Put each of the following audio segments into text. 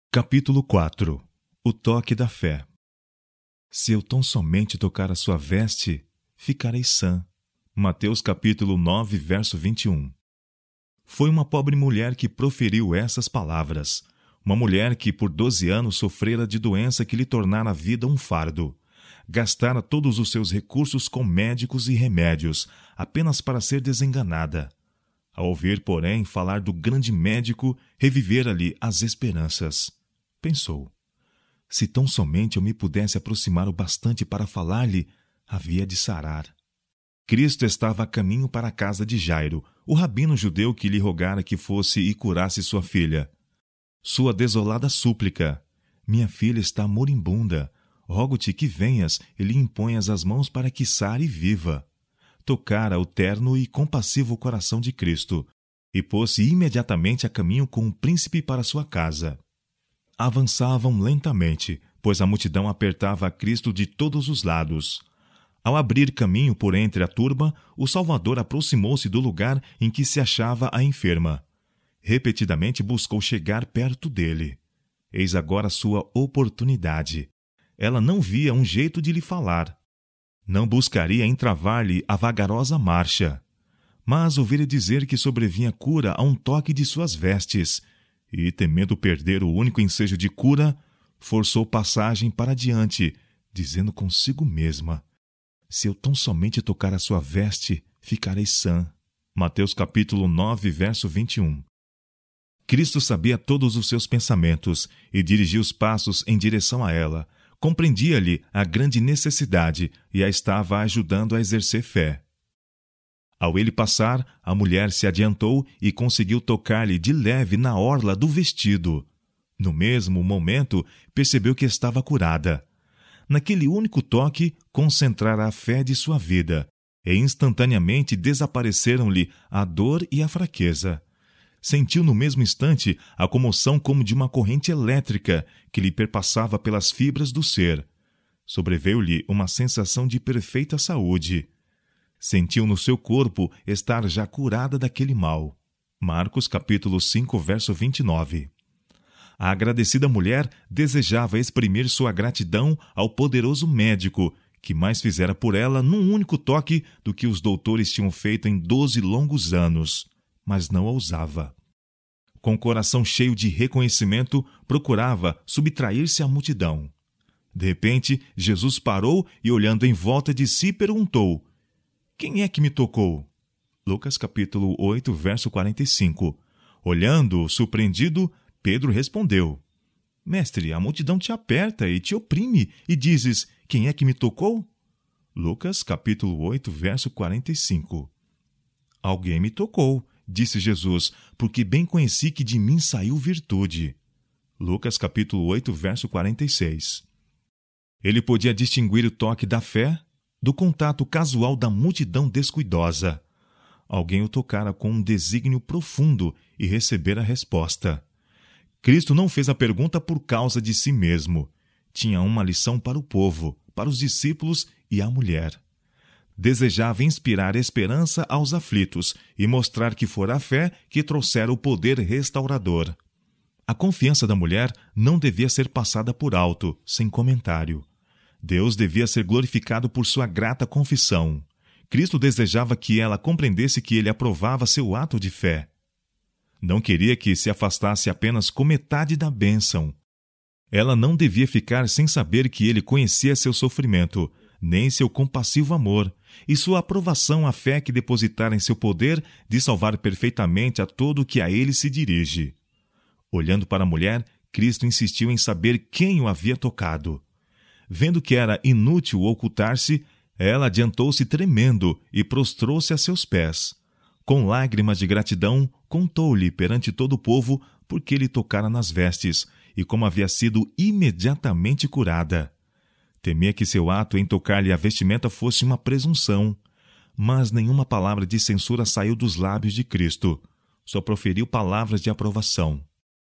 Capítulo 4. O toque da fé. Se eu tão somente tocar a sua veste, ficarei sã. Mateus capítulo 9, verso 21. Foi uma pobre mulher que proferiu essas palavras. Uma mulher que por 12 anos sofrera de doença que lhe tornara a vida um fardo. Gastara todos os seus recursos com médicos e remédios, apenas para ser desenganada. Ao ouvir, porém, falar do grande médico, revivera-lhe as esperanças. Pensou, se tão somente eu me pudesse aproximar o bastante para falar-lhe, havia de sarar. Cristo estava a caminho para a casa de Jairo, o rabino judeu que lhe rogara que fosse e curasse sua filha. Sua desolada súplica, minha filha está moribunda, rogo-te que venhas e lhe imponhas as mãos para que sare e viva. Tocara o terno e compassivo coração de Cristo, e pôs-se imediatamente a caminho com o príncipe para sua casa. Avançavam lentamente, pois a multidão apertava a Cristo de todos os lados. Ao abrir caminho por entre a turba, o Salvador aproximou-se do lugar em que se achava a enferma. Repetidamente buscou chegar perto dele. Eis agora sua oportunidade. Ela não via um jeito de lhe falar. Não buscaria entravar-lhe a vagarosa marcha. Mas ouvira dizer que sobrevinha cura a um toque de suas vestes, e, temendo perder o único ensejo de cura, forçou passagem para diante, dizendo consigo mesma, se eu tão somente tocar a sua veste, ficarei sã. Mateus capítulo 9, verso 21. Cristo sabia todos os seus pensamentos e dirigia os passos em direção a ela. Compreendia-lhe a grande necessidade e a estava ajudando a exercer fé. Ao ele passar, a mulher se adiantou e conseguiu tocar-lhe de leve na orla do vestido. No mesmo momento, percebeu que estava curada. Naquele único toque, concentrara a fé de sua vida, e instantaneamente desapareceram-lhe a dor e a fraqueza. Sentiu no mesmo instante a comoção como de uma corrente elétrica que lhe perpassava pelas fibras do ser. Sobreveio-lhe uma sensação de perfeita saúde. Sentiu no seu corpo estar já curada daquele mal. Marcos capítulo 5, verso 29. A agradecida mulher desejava exprimir sua gratidão ao poderoso médico, que mais fizera por ela num único toque do que os doutores tinham feito em 12 longos anos, mas não ousava. Com o coração cheio de reconhecimento, procurava subtrair-se à multidão. De repente, Jesus parou e, olhando em volta de si, perguntou, quem é que me tocou? Lucas capítulo 8, verso 45. Olhando, surpreendido, Pedro respondeu, mestre, a multidão te aperta e te oprime, e dizes, quem é que me tocou? Lucas capítulo 8, verso 45. Alguém me tocou, disse Jesus, porque bem conheci que de mim saiu virtude. Lucas capítulo 8, verso 46. Ele podia distinguir o toque da fé do contato casual da multidão descuidosa. Alguém o tocara com um desígnio profundo e recebera a resposta. Cristo não fez a pergunta por causa de si mesmo. Tinha uma lição para o povo, para os discípulos e a mulher. Desejava inspirar esperança aos aflitos e mostrar que fora a fé que trouxera o poder restaurador. A confiança da mulher não devia ser passada por alto, sem comentário. Deus devia ser glorificado por sua grata confissão. Cristo desejava que ela compreendesse que ele aprovava seu ato de fé. Não queria que se afastasse apenas com metade da bênção. Ela não devia ficar sem saber que ele conhecia seu sofrimento, nem seu compassivo amor, e sua aprovação à fé que depositara em seu poder de salvar perfeitamente a todo que a ele se dirige. Olhando para a mulher, Cristo insistiu em saber quem o havia tocado. Vendo que era inútil ocultar-se, ela adiantou-se tremendo e prostrou-se a seus pés. Com lágrimas de gratidão, contou-lhe perante todo o povo por que lhe tocara nas vestes e como havia sido imediatamente curada. Temia que seu ato em tocar-lhe a vestimenta fosse uma presunção, mas nenhuma palavra de censura saiu dos lábios de Cristo. Só proferiu palavras de aprovação.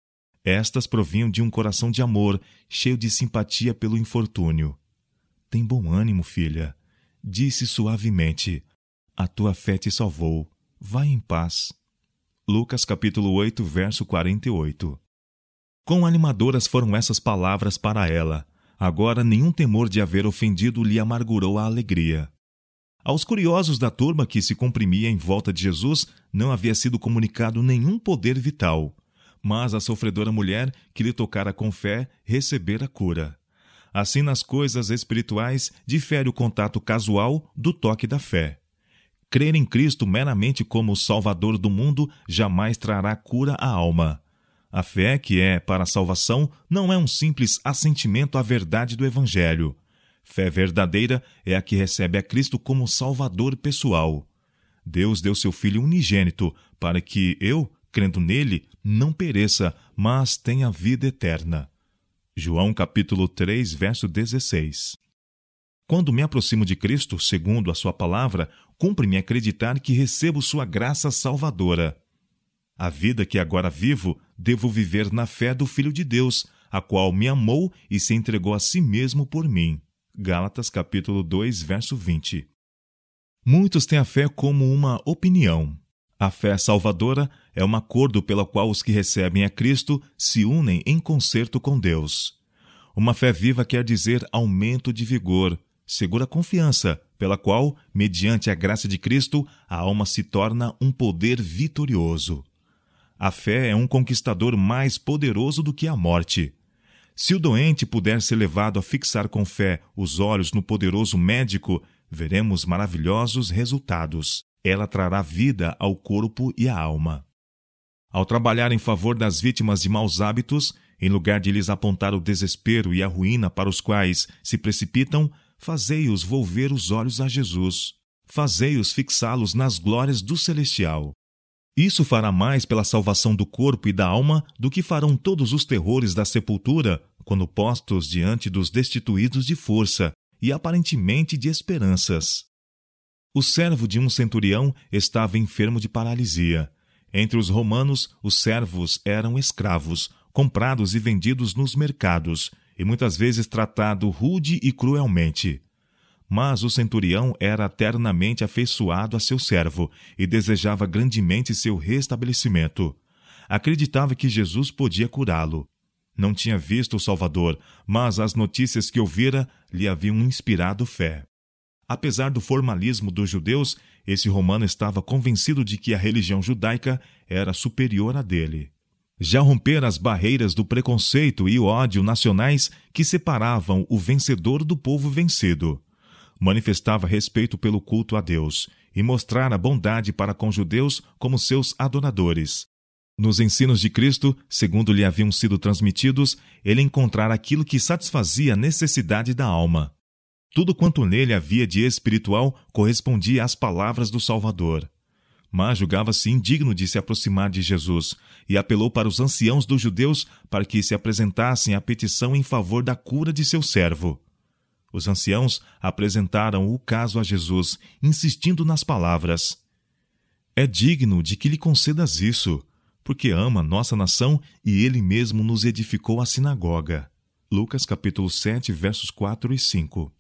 Estas provinham de um coração de amor, cheio de simpatia pelo infortúnio. Tem bom ânimo, filha, disse suavemente. A tua fé te salvou. Vai em paz. Lucas capítulo 8, verso 48. Quão animadoras foram essas palavras para ela! Agora nenhum temor de haver ofendido lhe amargurou a alegria. Aos curiosos da turma que se comprimia em volta de Jesus, não havia sido comunicado nenhum poder vital, mas a sofredora mulher que lhe tocara com fé recebera cura. Assim, nas coisas espirituais, difere o contato casual do toque da fé. Crer em Cristo meramente como Salvador do mundo jamais trará cura à alma. A fé, que é para a salvação, não é um simples assentimento à verdade do Evangelho. Fé verdadeira é a que recebe a Cristo como Salvador pessoal. Deus deu seu Filho unigênito para que eu, crendo nele, não pereça, mas tenha vida eterna. João capítulo 3, verso 16. Quando me aproximo de Cristo, segundo a sua palavra, cumpre-me acreditar que recebo sua graça salvadora. A vida que agora vivo, devo viver na fé do Filho de Deus, a qual me amou e se entregou a si mesmo por mim. Gálatas capítulo 2, verso 20. Muitos têm a fé como uma opinião. A fé salvadora é um acordo pelo qual os que recebem a Cristo se unem em concerto com Deus. Uma fé viva quer dizer aumento de vigor, segura confiança, pela qual, mediante a graça de Cristo, a alma se torna um poder vitorioso. A fé é um conquistador mais poderoso do que a morte. Se o doente puder ser levado a fixar com fé os olhos no poderoso médico, veremos maravilhosos resultados. Ela trará vida ao corpo e à alma. Ao trabalhar em favor das vítimas de maus hábitos, em lugar de lhes apontar o desespero e a ruína para os quais se precipitam, fazei-os volver os olhos a Jesus. Fazei-os fixá-los nas glórias do celestial. Isso fará mais pela salvação do corpo e da alma do que farão todos os terrores da sepultura, quando postos diante dos destituídos de força e aparentemente de esperanças. O servo de um centurião estava enfermo de paralisia. Entre os romanos, os servos eram escravos, comprados e vendidos nos mercados, e muitas vezes tratado rude e cruelmente. Mas o centurião era eternamente afeiçoado a seu servo e desejava grandemente seu restabelecimento. Acreditava que Jesus podia curá-lo. Não tinha visto o Salvador, mas as notícias que ouvira lhe haviam inspirado fé. Apesar do formalismo dos judeus, esse romano estava convencido de que a religião judaica era superior à dele. Já rompera as barreiras do preconceito e o ódio nacionais que separavam o vencedor do povo vencido. Manifestava respeito pelo culto a Deus e mostrara bondade para com judeus como seus adoradores. Nos ensinos de Cristo, segundo lhe haviam sido transmitidos, ele encontrara aquilo que satisfazia a necessidade da alma. Tudo quanto nele havia de espiritual correspondia às palavras do Salvador. Mas julgava-se indigno de se aproximar de Jesus e apelou para os anciãos dos judeus para que se apresentassem a petição em favor da cura de seu servo. Os anciãos apresentaram o caso a Jesus, insistindo nas palavras: É digno de que lhe concedas isso, porque ama nossa nação e ele mesmo nos edificou a sinagoga. Lucas capítulo 7, versos 4 e 5.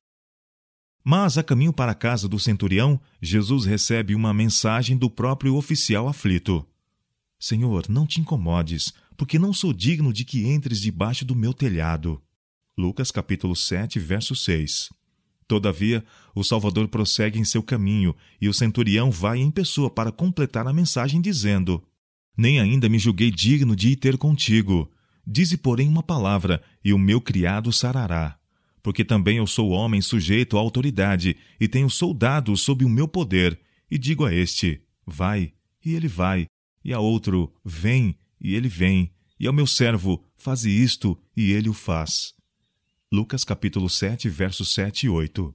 Mas, a caminho para a casa do centurião, Jesus recebe uma mensagem do próprio oficial aflito. Senhor, não te incomodes, porque não sou digno de que entres debaixo do meu telhado. Lucas capítulo 7, verso 6. Todavia, o Salvador prossegue em seu caminho, e o centurião vai em pessoa para completar a mensagem, dizendo: Nem ainda me julguei digno de ir ter contigo. Dize, porém, uma palavra, e o meu criado sarará. Porque também eu sou homem sujeito à autoridade, e tenho soldados sob o meu poder, e digo a este: vai, e ele vai, e a outro: vem, e ele vem, e ao meu servo: faze isto, e ele o faz. Lucas capítulo 7, versos 7 e 8.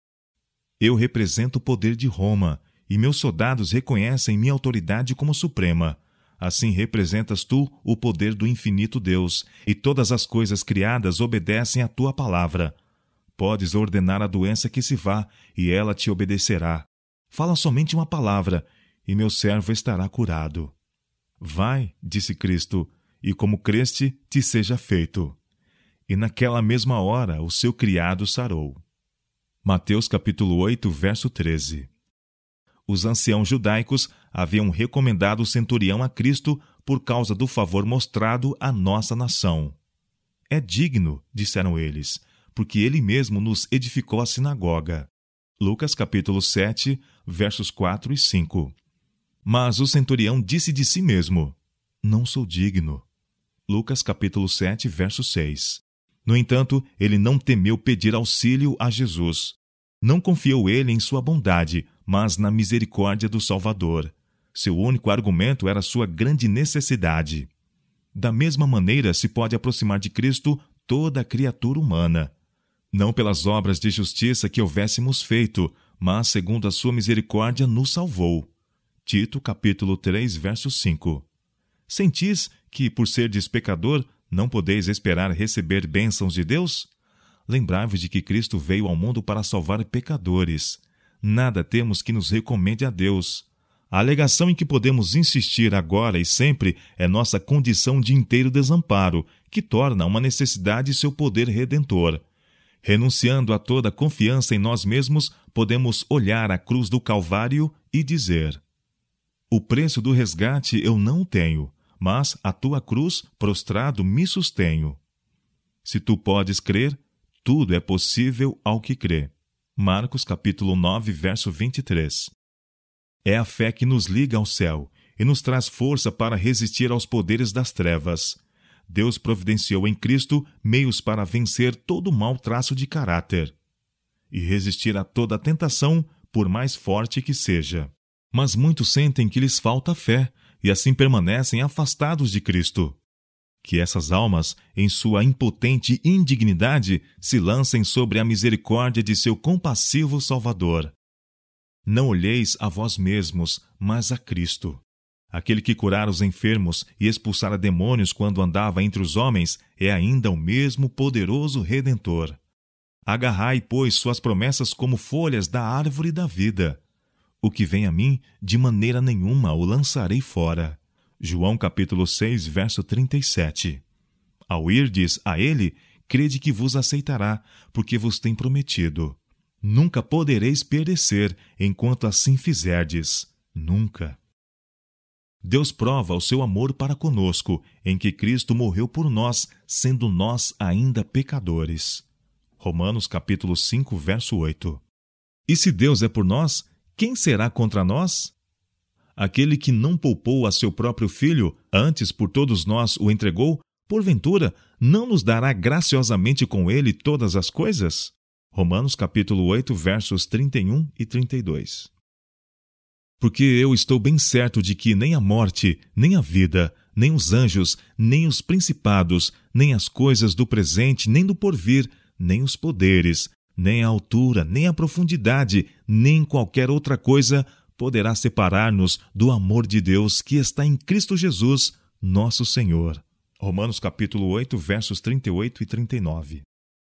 Eu represento o poder de Roma, e meus soldados reconhecem minha autoridade como suprema. Assim representas tu o poder do infinito Deus, e todas as coisas criadas obedecem à tua palavra. Podes ordenar a doença que se vá, e ela te obedecerá. Fala somente uma palavra, e meu servo estará curado. Vai, disse Cristo, e como creste, te seja feito. E naquela mesma hora o seu criado sarou. Mateus capítulo 8, verso 13. Os anciãos judaicos haviam recomendado o centurião a Cristo por causa do favor mostrado à nossa nação. É digno, disseram eles, porque ele mesmo nos edificou a sinagoga. Lucas capítulo 7, versos 4 e 5. Mas o centurião disse de si mesmo: não sou digno. Lucas capítulo 7, verso 6. No entanto, ele não temeu pedir auxílio a Jesus. Não confiou ele em sua bondade, mas na misericórdia do Salvador. Seu único argumento era sua grande necessidade. Da mesma maneira se pode aproximar de Cristo toda a criatura humana. Não pelas obras de justiça que houvéssemos feito, mas segundo a sua misericórdia nos salvou. Tito capítulo 3, verso 5. Sentis que, por serdes pecador, não podeis esperar receber bênçãos de Deus? Lembrai-vos de que Cristo veio ao mundo para salvar pecadores. Nada temos que nos recomende a Deus. A alegação em que podemos insistir agora e sempre é nossa condição de inteiro desamparo, que torna uma necessidade seu poder redentor. Renunciando a toda confiança em nós mesmos, podemos olhar a cruz do Calvário e dizer: o preço do resgate eu não tenho, mas a tua cruz, prostrado, me sustenho. Se tu podes crer, tudo é possível ao que crê. Marcos capítulo 9, verso 23. É a fé que nos liga ao céu e nos traz força para resistir aos poderes das trevas. Deus providenciou em Cristo meios para vencer todo mau traço de caráter e resistir a toda tentação, por mais forte que seja. Mas muitos sentem que lhes falta fé e assim permanecem afastados de Cristo. Que essas almas, em sua impotente indignidade, se lancem sobre a misericórdia de seu compassivo Salvador. Não olheis a vós mesmos, mas a Cristo. Aquele que curara os enfermos e expulsara demônios quando andava entre os homens é ainda o mesmo poderoso Redentor. Agarrai, pois, suas promessas como folhas da árvore da vida. O que vem a mim, de maneira nenhuma o lançarei fora. João capítulo 6, verso 37. Ao irdes a ele, crede que vos aceitará, porque vos tem prometido. Nunca podereis perecer, enquanto assim fizerdes. Nunca. Deus prova o seu amor para conosco, em que Cristo morreu por nós, sendo nós ainda pecadores. Romanos capítulo 5, verso 8. E se Deus é por nós, quem será contra nós? Aquele que não poupou a seu próprio Filho, antes por todos nós o entregou, porventura, não nos dará graciosamente com ele todas as coisas? Romanos capítulo 8, versos 31 e 32. Porque eu estou bem certo de que nem a morte, nem a vida, nem os anjos, nem os principados, nem as coisas do presente, nem do porvir, nem os poderes, nem a altura, nem a profundidade, nem qualquer outra coisa poderá separar-nos do amor de Deus que está em Cristo Jesus, nosso Senhor. Romanos capítulo 8, versos 38 e 39.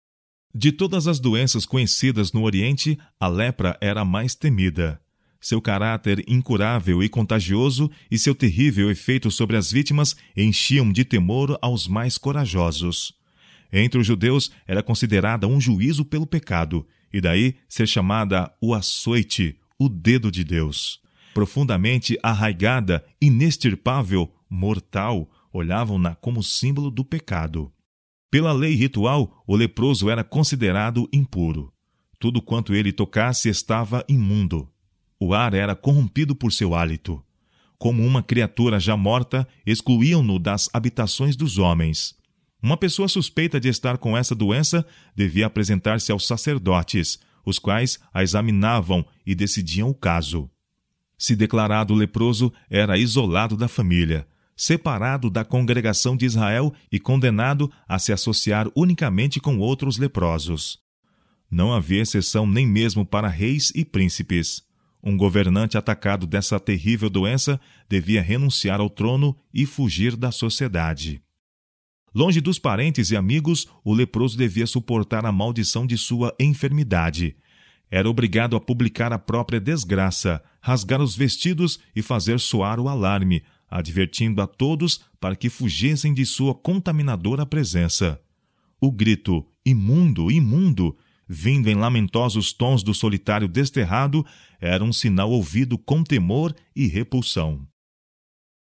De todas as doenças conhecidas no Oriente, a lepra era a mais temida. Seu caráter incurável e contagioso e seu terrível efeito sobre as vítimas enchiam de temor aos mais corajosos. Entre os judeus era considerada um juízo pelo pecado, e daí ser chamada o açoite, o dedo de Deus. Profundamente arraigada, inextirpável, mortal, olhavam-na como símbolo do pecado. Pela lei ritual, o leproso era considerado impuro. Tudo quanto ele tocasse estava imundo. O ar era corrompido por seu hálito. Como uma criatura já morta, excluíam-no das habitações dos homens. Uma pessoa suspeita de estar com essa doença devia apresentar-se aos sacerdotes, os quais a examinavam e decidiam o caso. Se declarado leproso, era isolado da família, separado da congregação de Israel e condenado a se associar unicamente com outros leprosos. Não havia exceção nem mesmo para reis e príncipes. Um governante atacado dessa terrível doença devia renunciar ao trono e fugir da sociedade. Longe dos parentes e amigos, o leproso devia suportar a maldição de sua enfermidade. Era obrigado a publicar a própria desgraça, rasgar os vestidos e fazer soar o alarme, advertindo a todos para que fugissem de sua contaminadora presença. O grito "imundo, imundo", vindo em lamentosos tons do solitário desterrado, era um sinal ouvido com temor e repulsão.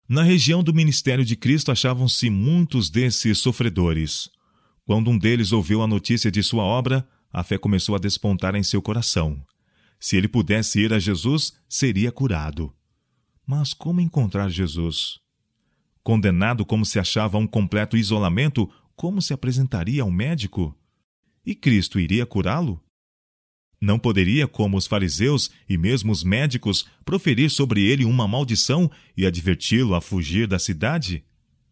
Na região do ministério de Cristo achavam-se muitos desses sofredores. Quando um deles ouviu a notícia de sua obra, a fé começou a despontar em seu coração. Se ele pudesse ir a Jesus, seria curado. Mas como encontrar Jesus? Condenado como se achava a um completo isolamento, como se apresentaria ao médico? E Cristo iria curá-lo? Não poderia, como os fariseus e mesmo os médicos, proferir sobre ele uma maldição e adverti-lo a fugir da cidade?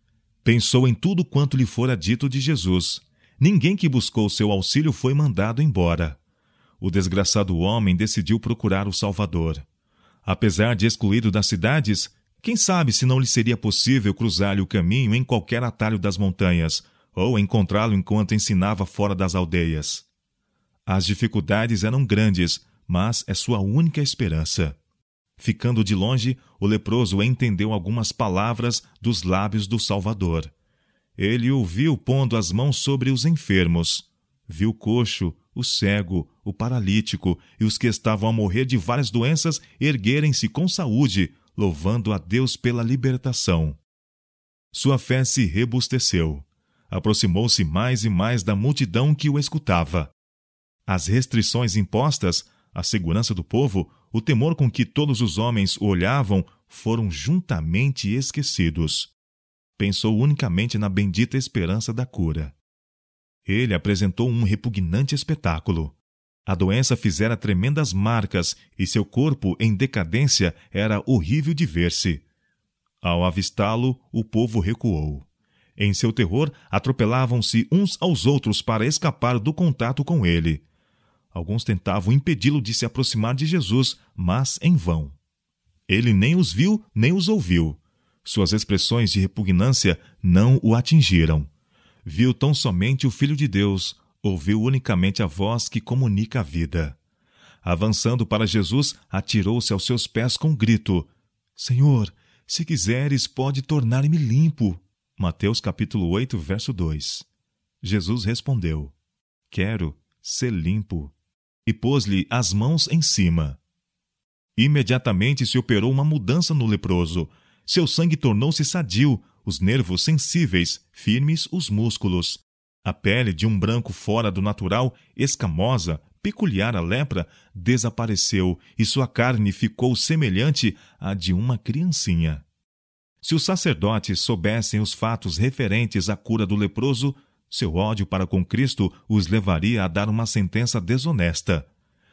Pensou em tudo quanto lhe fora dito de Jesus. Ninguém que buscou seu auxílio foi mandado embora. O desgraçado homem decidiu procurar o Salvador. Apesar de excluído das cidades, quem sabe se não lhe seria possível cruzar-lhe o caminho em qualquer atalho das montanhas, ou encontrá-lo enquanto ensinava fora das aldeias. As dificuldades eram grandes, mas é sua única esperança. Ficando de longe, o leproso entendeu algumas palavras dos lábios do Salvador. Ele o viu pondo as mãos sobre os enfermos. Viu o coxo, o cego, o paralítico e os que estavam a morrer de várias doenças erguerem-se com saúde, louvando a Deus pela libertação. Sua fé se rebusteceu. Aproximou-se mais e mais da multidão que o escutava. As restrições impostas, a segurança do povo, o temor com que todos os homens o olhavam, foram juntamente esquecidos. Pensou unicamente na bendita esperança da cura. Ele apresentou um repugnante espetáculo. A doença fizera tremendas marcas e seu corpo, em decadência, era horrível de ver-se. Ao avistá-lo, o povo recuou. Em seu terror, atropelavam-se uns aos outros para escapar do contato com ele. Alguns tentavam impedi-lo de se aproximar de Jesus, mas em vão. Ele nem os viu, nem os ouviu. Suas expressões de repugnância não o atingiram. Viu tão somente o Filho de Deus, ouviu unicamente a voz que comunica a vida. Avançando para Jesus, atirou-se aos seus pés com um grito: Senhor, se quiseres, pode tornar-me limpo. Mateus capítulo 8, verso 2. Jesus respondeu: Quero ser limpo. E pôs-lhe as mãos em cima. Imediatamente se operou uma mudança no leproso. Seu sangue tornou-se sadio, os nervos sensíveis, firmes os músculos. A pele, de um branco fora do natural, escamosa, peculiar à lepra, desapareceu e sua carne ficou semelhante à de uma criancinha. Se os sacerdotes soubessem os fatos referentes à cura do leproso, seu ódio para com Cristo os levaria a dar uma sentença desonesta.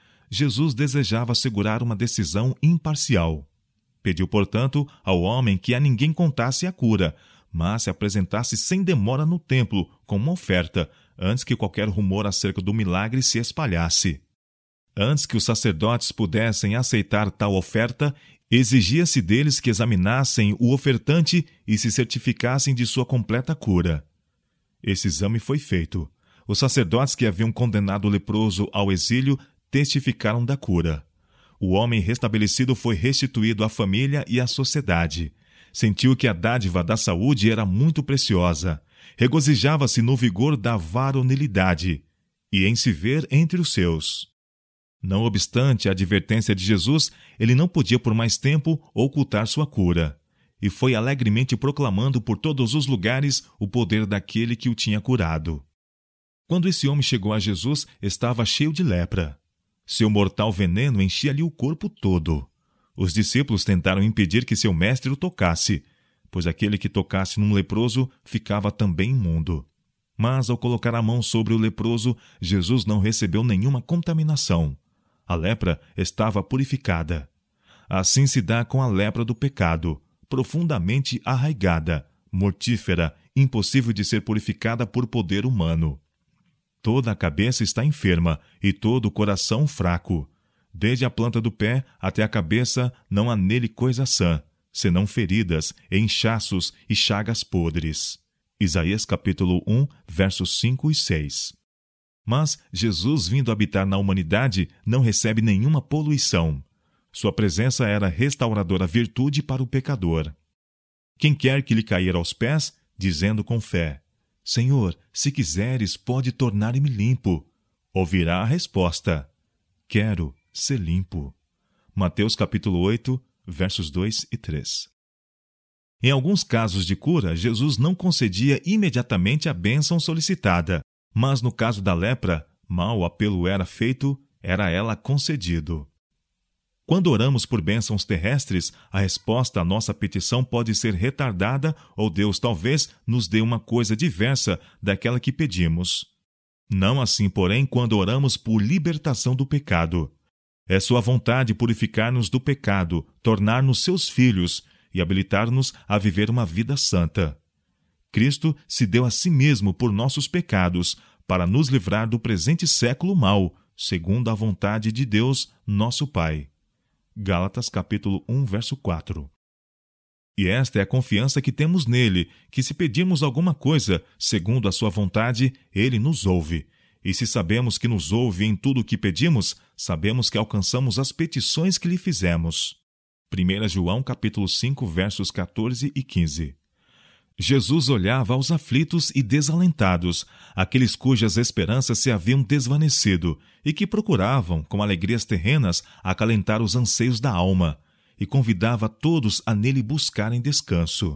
Jesus desejava assegurar uma decisão imparcial. Pediu, portanto, ao homem que a ninguém contasse a cura, mas se apresentasse sem demora no templo com uma oferta, antes que qualquer rumor acerca do milagre se espalhasse. Antes que os sacerdotes pudessem aceitar tal oferta, exigia-se deles que examinassem o ofertante e se certificassem de sua completa cura. Esse exame foi feito. Os sacerdotes que haviam condenado o leproso ao exílio testificaram da cura. O homem restabelecido foi restituído à família e à sociedade. Sentiu que a dádiva da saúde era muito preciosa. Regozijava-se no vigor da varonilidade e em se ver entre os seus. Não obstante a advertência de Jesus, ele não podia por mais tempo ocultar sua cura. E foi alegremente proclamando por todos os lugares o poder daquele que o tinha curado. Quando esse homem chegou a Jesus, estava cheio de lepra. Seu mortal veneno enchia-lhe o corpo todo. Os discípulos tentaram impedir que seu mestre o tocasse, pois aquele que tocasse num leproso ficava também imundo. Mas, ao colocar a mão sobre o leproso, Jesus não recebeu nenhuma contaminação. A lepra estava purificada. Assim se dá com a lepra do pecado, profundamente arraigada, mortífera, impossível de ser purificada por poder humano. Toda a cabeça está enferma e todo o coração fraco. Desde a planta do pé até a cabeça não há nele coisa sã, senão feridas, inchaços e chagas podres. Isaías capítulo 1, versos 5 e 6. Mas Jesus, vindo habitar na humanidade, não recebe nenhuma poluição. Sua presença era restauradora virtude para o pecador. Quem quer que lhe cair aos pés, dizendo com fé: Senhor, se quiseres, pode tornar-me limpo, ouvirá a resposta: Quero ser limpo. Mateus capítulo 8, versos 2 e 3. Em alguns casos de cura, Jesus não concedia imediatamente a bênção solicitada, mas no caso da lepra, mal o apelo era feito, era ela concedido. Quando oramos por bênçãos terrestres, a resposta à nossa petição pode ser retardada ou Deus talvez nos dê uma coisa diversa daquela que pedimos. Não assim, porém, quando oramos por libertação do pecado. É sua vontade purificar-nos do pecado, tornar-nos seus filhos e habilitar-nos a viver uma vida santa. Cristo se deu a si mesmo por nossos pecados, para nos livrar do presente século mau, segundo a vontade de Deus, nosso Pai. Gálatas capítulo 1, verso 4. E esta é a confiança que temos nele, que se pedirmos alguma coisa, segundo a sua vontade, ele nos ouve. E se sabemos que nos ouve em tudo o que pedimos, sabemos que alcançamos as petições que lhe fizemos. 1 João capítulo 5, versos 14 e 15. Jesus olhava aos aflitos e desalentados, aqueles cujas esperanças se haviam desvanecido e que procuravam, com alegrias terrenas, acalentar os anseios da alma, e convidava todos a nele buscarem descanso.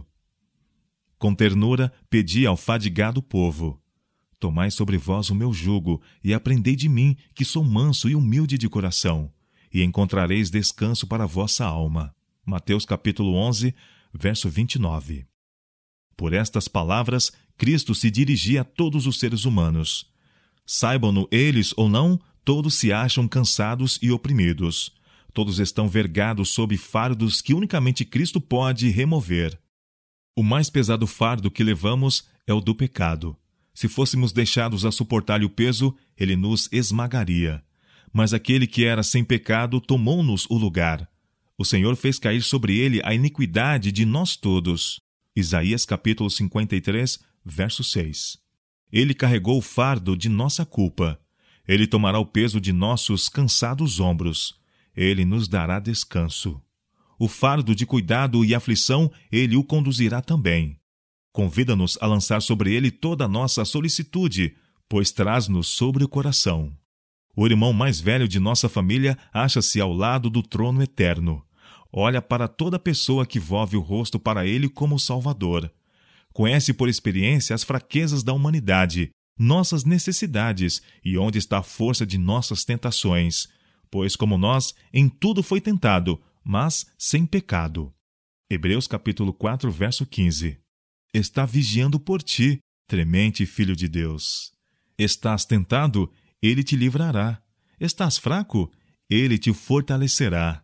Com ternura, pedia ao fadigado povo: tomai sobre vós o meu jugo e aprendei de mim, que sou manso e humilde de coração, e encontrareis descanso para a vossa alma. Mateus capítulo 11, verso 29. Por estas palavras, Cristo se dirigia a todos os seres humanos. Saibam-no eles ou não, todos se acham cansados e oprimidos. Todos estão vergados sob fardos que unicamente Cristo pode remover. O mais pesado fardo que levamos é o do pecado. Se fôssemos deixados a suportar-lhe o peso, ele nos esmagaria. Mas aquele que era sem pecado tomou-nos o lugar. O Senhor fez cair sobre ele a iniquidade de nós todos. Isaías capítulo 53, verso 6. Ele carregou o fardo de nossa culpa. Ele tomará o peso de nossos cansados ombros. Ele nos dará descanso. O fardo de cuidado e aflição, ele o conduzirá também. Convida-nos a lançar sobre ele toda a nossa solicitude, pois traz-nos sobre o coração. O irmão mais velho de nossa família acha-se ao lado do trono eterno. Olha para toda pessoa que volve o rosto para ele como Salvador. Conhece por experiência as fraquezas da humanidade, nossas necessidades e onde está a força de nossas tentações. Pois, como nós, em tudo foi tentado, mas sem pecado. Hebreus capítulo 4, verso 15. Está vigiando por ti, temente filho de Deus. Estás tentado? Ele te livrará. Estás fraco? Ele te fortalecerá.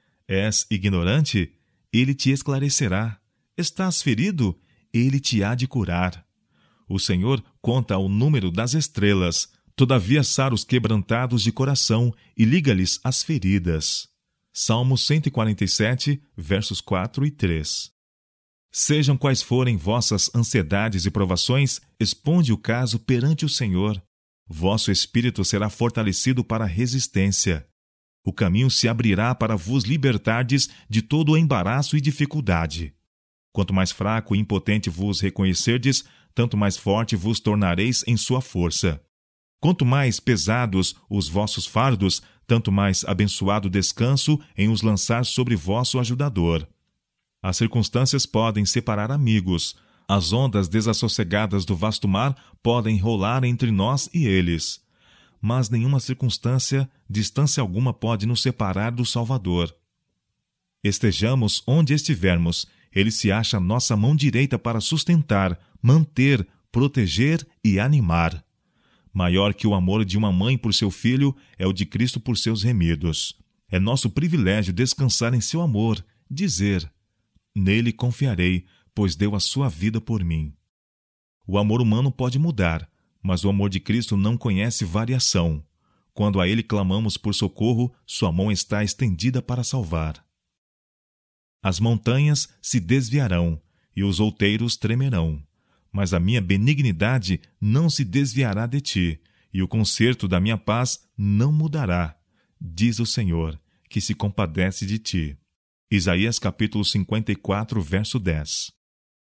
És ignorante? Ele te esclarecerá. Estás ferido? Ele te há de curar. O Senhor conta o número das estrelas, todavia sara os quebrantados de coração e liga-lhes as feridas. Salmo 147, versos 4 e 3. Sejam quais forem vossas ansiedades e provações, exponde o caso perante o Senhor. Vosso espírito será fortalecido para a resistência. O caminho se abrirá para vos libertardes de todo o embaraço e dificuldade. Quanto mais fraco e impotente vos reconhecerdes, tanto mais forte vos tornareis em sua força. Quanto mais pesados os vossos fardos, tanto mais abençoado descanso em os lançar sobre vosso ajudador. As circunstâncias podem separar amigos. As ondas desassossegadas do vasto mar podem rolar entre nós e eles. Mas nenhuma circunstância, distância alguma pode nos separar do Salvador. Estejamos onde estivermos, ele se acha à nossa mão direita para sustentar, manter, proteger e animar. Maior que o amor de uma mãe por seu filho é o de Cristo por seus remidos. É nosso privilégio descansar em seu amor, dizer: nele confiarei, pois deu a sua vida por mim. O amor humano pode mudar, mas o amor de Cristo não conhece variação. Quando a ele clamamos por socorro, sua mão está estendida para salvar. As montanhas se desviarão e os outeiros tremerão, mas a minha benignidade não se desviará de ti, e o conserto da minha paz não mudará, diz o Senhor, que se compadece de ti. Isaías capítulo 54, verso 10.